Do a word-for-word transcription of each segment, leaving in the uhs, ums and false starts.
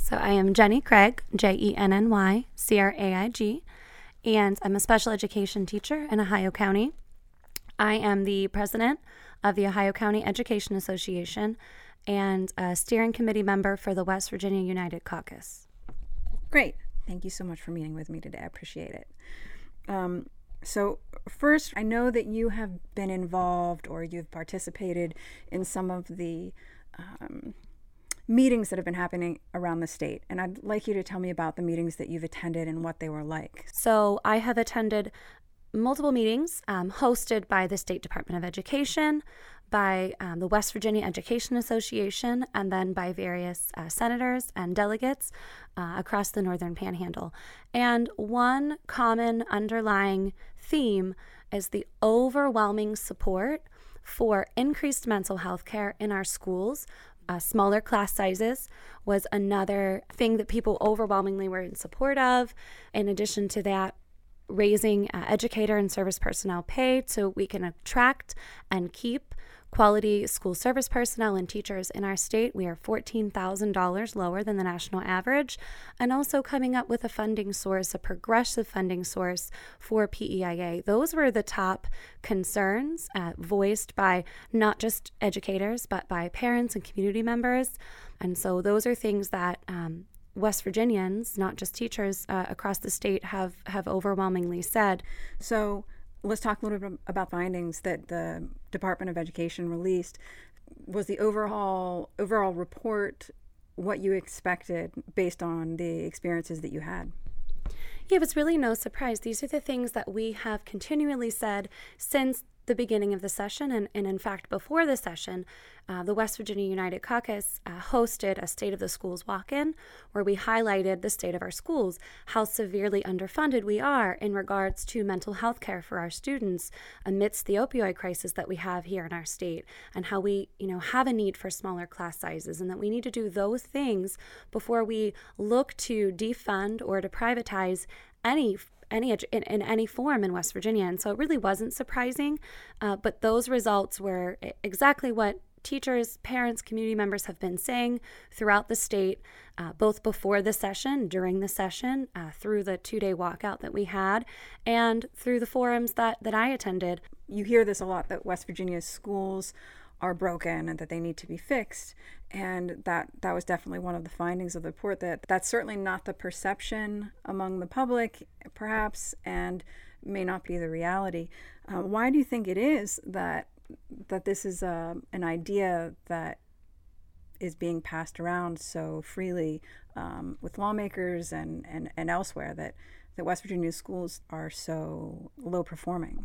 So I am Jenny Craig, J E N N Y C R A I G, and I'm a special education teacher in Ohio County. I am the president of the Ohio County Education Association and a steering committee member for the West Virginia United Caucus. Great. Thank you so much for meeting with me today. I appreciate it. Um, so first, I know that you have been involved or you've participated in some of the um, meetings that have been happening around the state. And I'd like you to tell me about the meetings that you've attended and what they were like. So I have attended multiple meetings um, hosted by the State Department of Education, by um, the West Virginia Education Association, and then by various uh, senators and delegates uh, across the Northern Panhandle. And one common underlying theme is the overwhelming support for increased mental health care in our schools. Uh, smaller class sizes was another thing that people overwhelmingly were in support of. In addition to that, raising uh, educator and service personnel pay so we can attract and keep quality school service personnel and teachers in our state. We are fourteen thousand dollars lower than the national average, and also coming up with a funding source, a progressive funding source for P E I A. Those were the top concerns uh, voiced by not just educators, but by parents and community members. And so those are things that um, West Virginians, not just teachers uh, across the state, have, have overwhelmingly said. So let's talk a little bit about findings that the Department of Education released. Was the overall overall report what you expected based on the experiences that you had? Yeah, it was really no surprise. These are the things that we have continually said since the beginning of the session, and, and in fact, before the session, uh, the West Virginia United Caucus uh, hosted a State of the Schools walk-in where we highlighted the state of our schools, how severely underfunded we are in regards to mental health care for our students amidst the opioid crisis that we have here in our state, and how we, you know, have a need for smaller class sizes, and that we need to do those things before we look to defund or to privatize any any in, in any form in West Virginia. And so it really wasn't surprising, uh, but those results were exactly what teachers, parents, community members have been saying throughout the state, uh, both before the session, during the session, uh, through the two-day walkout that we had, and through the forums that, that I attended. You hear this a lot, that West Virginia's schools are broken and that they need to be fixed. And that that was definitely one of the findings of the report, that that's certainly not the perception among the public, perhaps, and may not be the reality. Uh, why do you think it is that that this is uh, an idea that is being passed around so freely um, with lawmakers and, and, and elsewhere, that, that West Virginia schools are so low performing?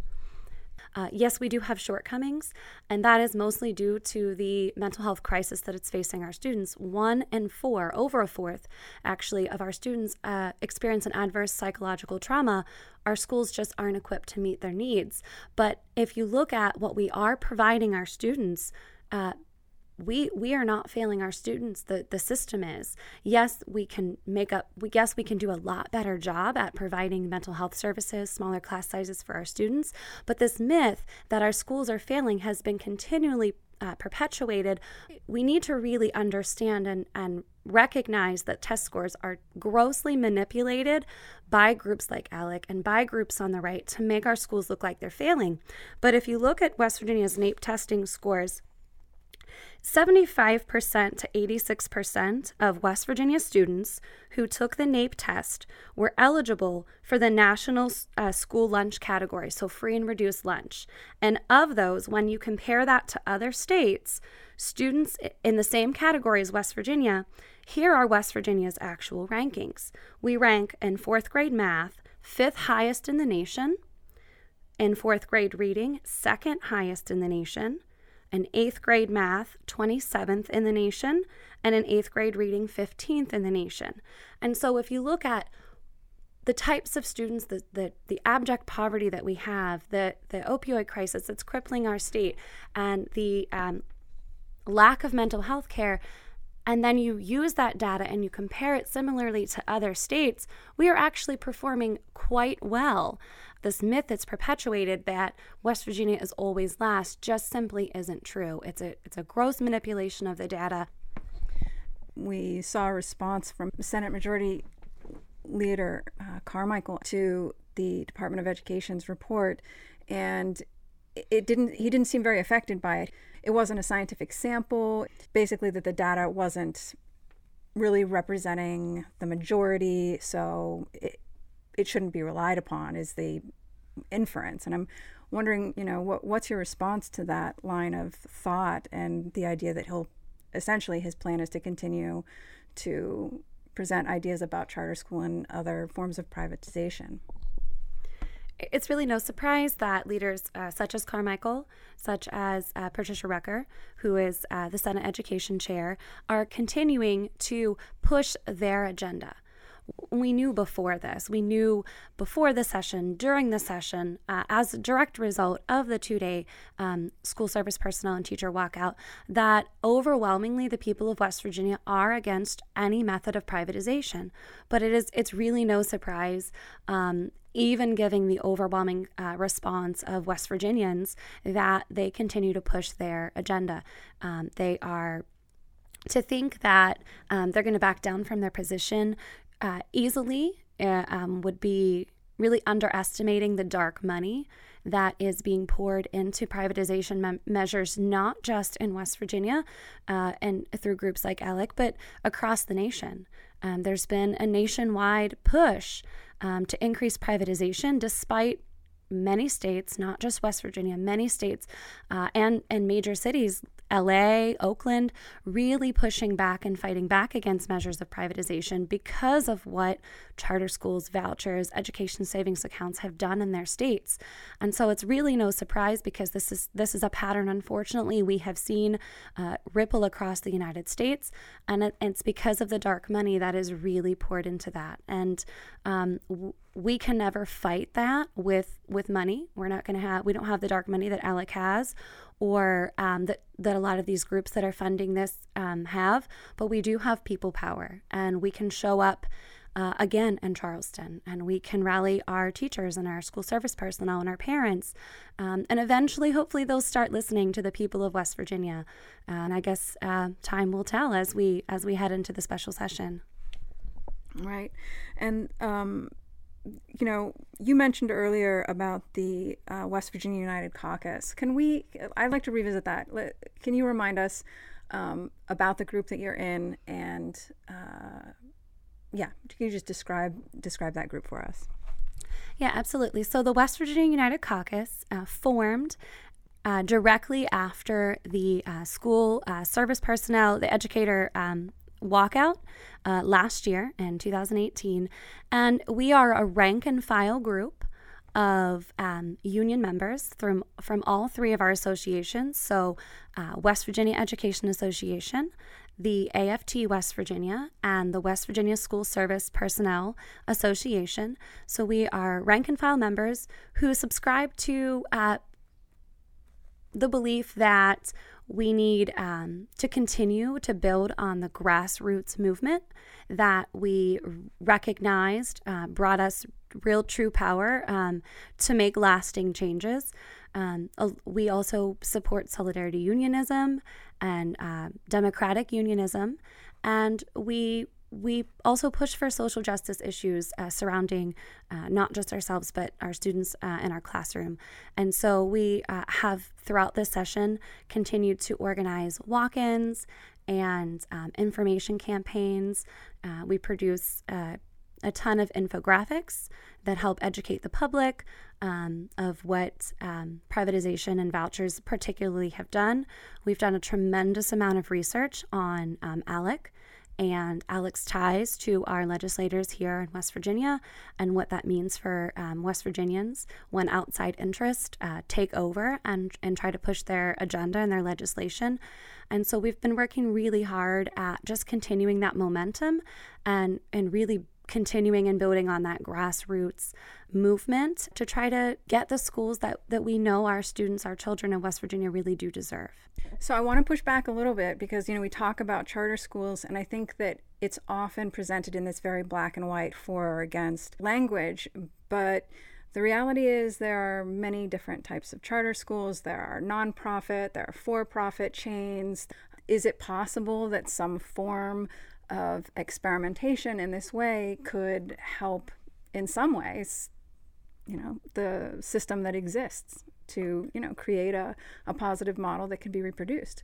Uh, yes, we do have shortcomings, and that is mostly due to the mental health crisis that it's facing our students. One in four, over a fourth, actually, of our students uh, experience an adverse psychological trauma. Our schools just aren't equipped to meet their needs. But if you look at what we are providing our students, uh, we we are not failing our students. The the system is. Yes, we can make up, we guess we can do a lot better job at providing mental health services, smaller class sizes for our students. But this myth that our schools are failing has been continually uh, perpetuated. We need to really understand and, and recognize that test scores are grossly manipulated by groups like ALEC and by groups on the right to make our schools look like they're failing. But if you look at West Virginia's NAEP testing scores, seventy-five percent to eighty-six percent of West Virginia students who took the NAEP test were eligible for the national uh, school lunch category, so free and reduced lunch. And of those, when you compare that to other states, students in the same category as West Virginia, here are West Virginia's actual rankings. We rank in fourth grade math, fifth highest in the nation. In fourth grade reading, second highest in the nation. In eighth grade math, twenty-seventh in the nation, and in eighth grade reading, fifteenth in the nation. And so if you look at the types of students, the the, the abject poverty that we have, the, the opioid crisis that's crippling our state, and the um, lack of mental health care, and then you use that data and you compare it similarly to other states, we are actually performing quite well. This myth that's perpetuated that West Virginia is always last just simply isn't true. It's a it's a gross manipulation of the data. we saw a response from Senate Majority Leader uh, Carmichael to the Department of Education's report, and it didn't. He didn't seem very affected by it. It wasn't a scientific sample. Basically, that the data wasn't really representing the majority, so it, it shouldn't be relied upon, is the inference. And I'm wondering, you know, what what's your response to that line of thought and the idea that he'll essentially his plan is to continue to present ideas about charter school and other forms of privatization? It's really no surprise that leaders uh, such as Carmichael, such as uh, Patricia Rucker, who is uh, the Senate Education Chair, are continuing to push their agenda. We knew before this, we knew before the session, during the session, uh, as a direct result of the two-day um, school service personnel and teacher walkout, that overwhelmingly the people of West Virginia are against any method of privatization. But it is, it's really no surprise, um, even giving the overwhelming uh, response of West Virginians, that they continue to push their agenda. Um, they are, to think that um, they're going to back down from their position Uh, easily uh, um, would be really underestimating the dark money that is being poured into privatization me- measures, not just in West Virginia uh, and through groups like ALEC, but across the nation. Um, there's been a nationwide push um, to increase privatization, despite many states, not just West Virginia, many states uh, and, and major cities, L A, Oakland, really pushing back and fighting back against measures of privatization because of what charter schools, vouchers, education savings accounts have done in their states. And so it's really no surprise, because this is this is a pattern, unfortunately, we have seen uh, ripple across the United States. And it, it's because of the dark money that is really poured into that. And um, w- we can never fight that with with money. We're not going to have, we don't have the dark money that ALEC has, or um, that, that a lot of these groups that are funding this um, have, but we do have people power, and we can show up uh, again in Charleston, and we can rally our teachers and our school service personnel and our parents, um, and eventually, hopefully, they'll start listening to the people of West Virginia. Uh, and I guess uh, time will tell as we as we head into the special session. Right, and um, you know, you mentioned earlier about the uh, West Virginia United Caucus. Can we, I'd like to revisit that. Can you remind us um, about the group that you're in, and uh, yeah, can you just describe describe that group for us? Yeah, absolutely. So the West Virginia United Caucus uh, formed uh, directly after the uh, school uh, service personnel, the educator um, walkout uh, last year in two thousand eighteen, and we are a rank and file group of um, union members from from all three of our associations. So uh, West Virginia Education Association, the A F T West Virginia, and the West Virginia School Service Personnel Association. So we are rank and file members who subscribe to uh, the belief that we need um, to continue to build on the grassroots movement that we recognized uh, brought us real true power um, to make lasting changes. Um, we also support solidarity unionism and uh, democratic unionism, and we we also push for social justice issues uh, surrounding uh, not just ourselves, but our students uh, in our classroom. And so we uh, have, throughout this session, continued to organize walk-ins and um, information campaigns. Uh, we produce uh, a ton of infographics that help educate the public um, of what um, privatization and vouchers particularly have done. We've done a tremendous amount of research on um, ALEC and ALEC's ties to our legislators here in West Virginia, and what that means for um, West Virginians when outside interests uh, take over and, and try to push their agenda and their legislation. And so we've been working really hard at just continuing that momentum and, and really continuing and building on that grassroots movement to try to get the schools that, that we know our students, our children in West Virginia really do deserve. So I want to push back a little bit, because, you know, we talk about charter schools, and I think that it's often presented in this very black and white for or against language, but the reality is there are many different types of charter schools. There are nonprofit, there are for-profit chains. is it possible that some form of experimentation in this way could help in some ways, you know, the system that exists to, you know, create a, a positive model that can be reproduced?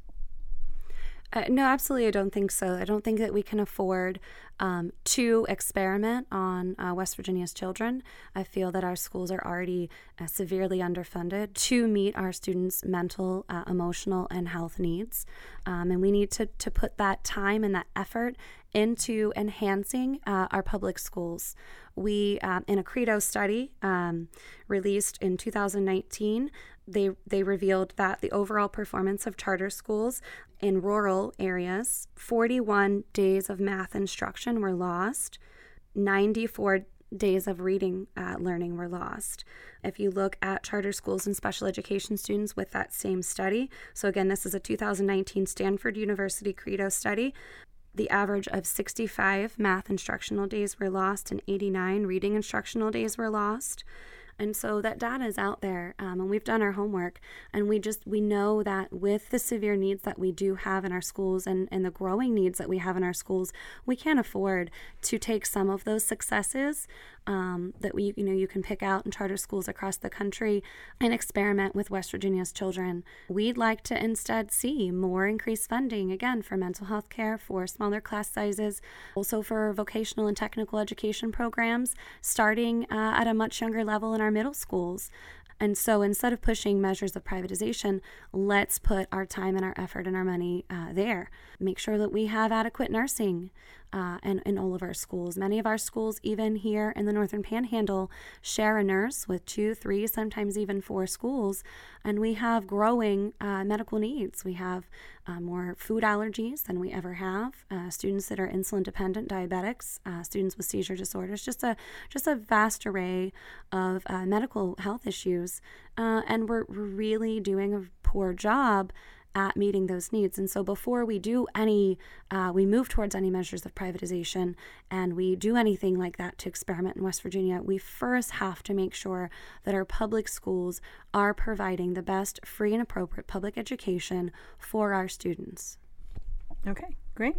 Uh, no, absolutely. I don't think so. I don't think that we can afford um, to experiment on uh, West Virginia's children. I feel that our schools are already uh, severely underfunded to meet our students' mental, uh, emotional, and health needs. Um, and we need to, to put that time and that effort into enhancing uh, our public schools. We, uh, in a Credo study um, released in two thousand nineteen, they they revealed that the overall performance of charter schools in rural areas, forty-one days of math instruction were lost, ninety-four days of reading uh, learning were lost. If you look at charter schools and special education students with that same study, so again, this is a two thousand nineteen Stanford University Credo study, the average of sixty-five math instructional days were lost and eighty-nine reading instructional days were lost. And so that data is out there, um, and we've done our homework, and we just, we know that with the severe needs that we do have in our schools and, and the growing needs that we have in our schools, we can't afford to take some of those successes um, that we, you know, you can pick out in charter schools across the country and experiment with West Virginia's children. We'd like to instead see more increased funding, again, for mental health care, for smaller class sizes, also for vocational and technical education programs, starting uh, at a much younger level in our middle schools. And so instead of pushing measures of privatization, let's put our time and our effort and our money uh, there. Make sure that we have adequate nursing uh, in, in all of our schools. Many of our schools, even here in the Northern Panhandle, share a nurse with two, three, sometimes even four schools. And we have growing uh, medical needs. We have uh, more food allergies than we ever have. Uh, students that are insulin dependent, diabetics, uh, students with seizure disorders, just a just a vast array of uh, medical health issues. Uh, and we're really doing a poor job at meeting those needs. And so before we do any, uh, we move towards any measures of privatization and we do anything like that to experiment in West Virginia, we first have to make sure that our public schools are providing the best free and appropriate public education for our students. Okay, great.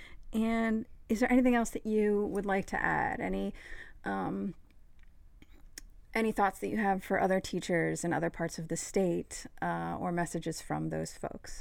And is there anything else that you would like to add? Any um, Any thoughts that you have for other teachers in other parts of the state uh, or messages from those folks?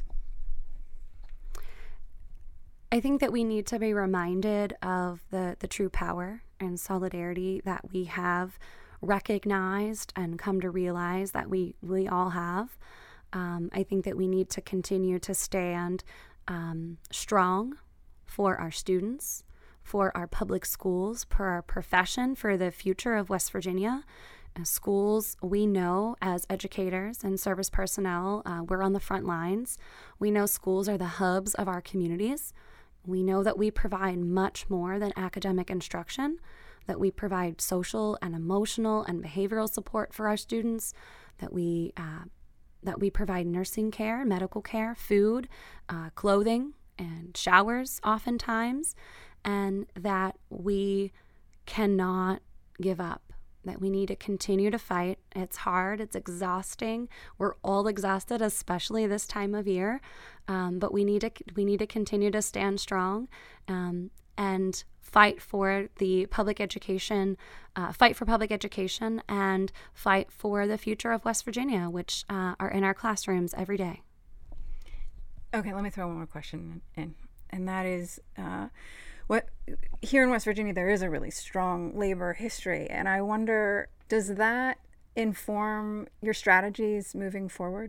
I think that we need to be reminded of the, the true power and solidarity that we have recognized and come to realize that we, we all have. Um, I think that we need to continue to stand um, strong for our students, for our public schools, for our profession, for the future of West Virginia. Schools, we know as educators and service personnel, uh, we're on the front lines. We know schools are the hubs of our communities. We know that we provide much more than academic instruction, that we provide social and emotional and behavioral support for our students, that we uh, that we provide nursing care, medical care, food, uh, clothing, and showers oftentimes, and that we cannot give up. That we need to continue to fight. It's hard. It's exhausting. We're all exhausted, especially this time of year. Um, but we need to we need to continue to stand strong um, and fight for the public education, uh, fight for public education, and fight for the future of West Virginia, which uh, are in our classrooms every day. Okay, let me throw one more question in, and that is. Uh, What here in West Virginia, there is a really strong labor history, and I wonder, does that inform your strategies moving forward?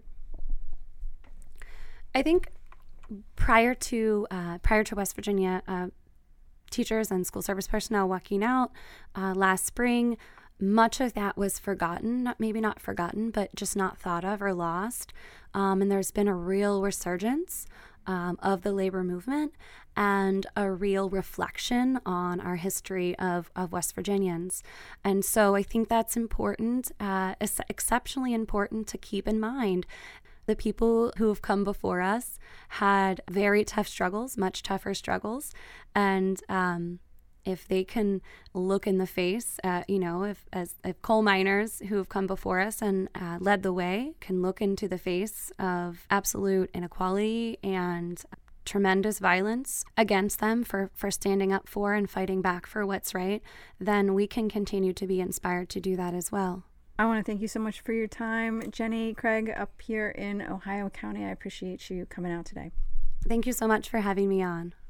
I think prior to uh, prior to West Virginia, uh, teachers and school service personnel walking out uh, last spring, much of that was forgotten, not, maybe not forgotten, but just not thought of or lost. Um, and there's been a real resurgence Um, of the labor movement and a real reflection on our history of, of West Virginians. And so I think that's important, uh, it's exceptionally important to keep in mind. The people who have come before us had very tough struggles, much tougher struggles. And um, if they can look in the face, uh, you know, if as if coal miners who have come before us and uh, led the way can look into the face of absolute inequality and tremendous violence against them for, for standing up for and fighting back for what's right, then we can continue to be inspired to do that as well. I want to thank you so much for your time, Jenny Craig, up here in Ohio County. I appreciate you coming out today. Thank you so much for having me on.